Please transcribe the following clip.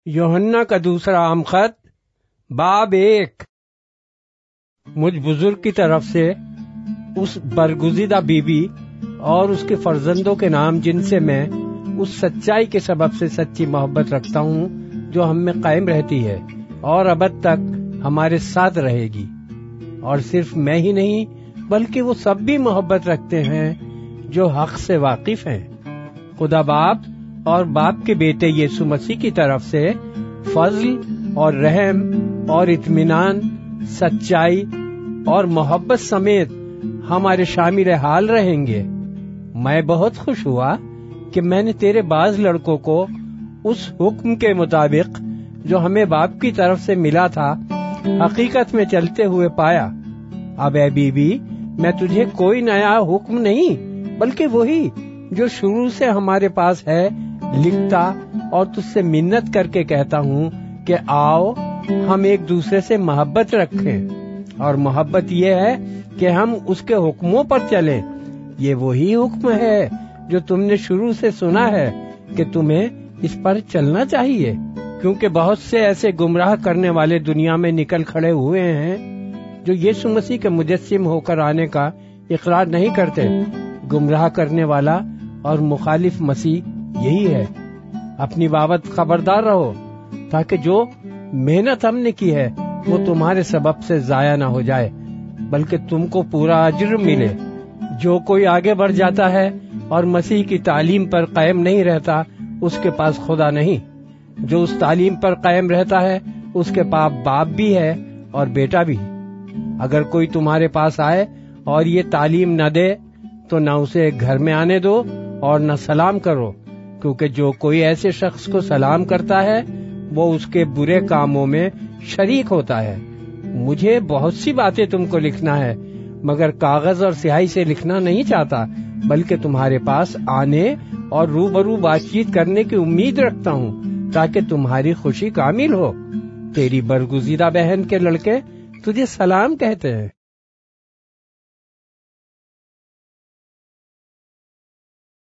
یوحنا کا دوسرا عام خط باب 1۔ مجھ بزرگ کی طرف سے اس برگزیدہ بیوی اور اس کے فرزندوں کے نام جن سے میں اس سچائی کے سبب سے سچی محبت رکھتا ہوں جو ہم میں قائم رہتی ہے اور ابد تک ہمارے ساتھ رہے گی، اور صرف میں ہی نہیں بلکہ وہ سب بھی محبت رکھتے ہیں جو حق سے واقف ہیں۔ خدا باپ اور باپ کے بیٹے یسوع مسیح کی طرف سے فضل اور رحم اور اطمینان، سچائی اور محبت سمیت ہمارے شامل حال رہیں گے۔ میں بہت خوش ہوا کہ میں نے تیرے بعض لڑکوں کو اس حکم کے مطابق جو ہمیں باپ کی طرف سے ملا تھا حقیقت میں چلتے ہوئے پایا۔ اب اے بیوی، میں تجھے کوئی نیا حکم نہیں بلکہ وہی جو شروع سے ہمارے پاس ہے لکھتا اور تجھ سے منت کر کے کہتا ہوں کہ آؤ ہم ایک دوسرے سے محبت رکھیں، اور محبت یہ ہے کہ ہم اس کے حکموں پر چلیں۔ یہ وہی حکم ہے جو تم نے شروع سے سنا ہے کہ تمہیں اس پر چلنا چاہیے، کیونکہ بہت سے ایسے گمراہ کرنے والے دنیا میں نکل کھڑے ہوئے ہیں جو یسوع مسیح کے مجسم ہو کر آنے کا اقرار نہیں کرتے۔ گمراہ کرنے والا اور مخالف مسیح یہی ہے۔ اپنی بابت خبردار رہو تاکہ جو محنت ہم نے کی ہے وہ تمہارے سبب سے ضائع نہ ہو جائے بلکہ تم کو پورا اجر ملے۔ جو کوئی آگے بڑھ جاتا ہے اور مسیح کی تعلیم پر قائم نہیں رہتا اس کے پاس خدا نہیں۔ جو اس تعلیم پر قائم رہتا ہے اس کے پاس باپ بھی ہے اور بیٹا بھی۔ اگر کوئی تمہارے پاس آئے اور یہ تعلیم نہ دے تو نہ اسے گھر میں آنے دو اور نہ سلام کرو، کیونکہ جو کوئی ایسے شخص کو سلام کرتا ہے وہ اس کے برے کاموں میں شریک ہوتا ہے۔ مجھے بہت سی باتیں تم کو لکھنا ہے، مگر کاغذ اور سیاہی سے لکھنا نہیں چاہتا بلکہ تمہارے پاس آنے اور روبرو بات چیت کرنے کی امید رکھتا ہوں تاکہ تمہاری خوشی کامل ہو۔ تیری برگزیدہ بہن کے لڑکے تجھے سلام کہتے ہیں۔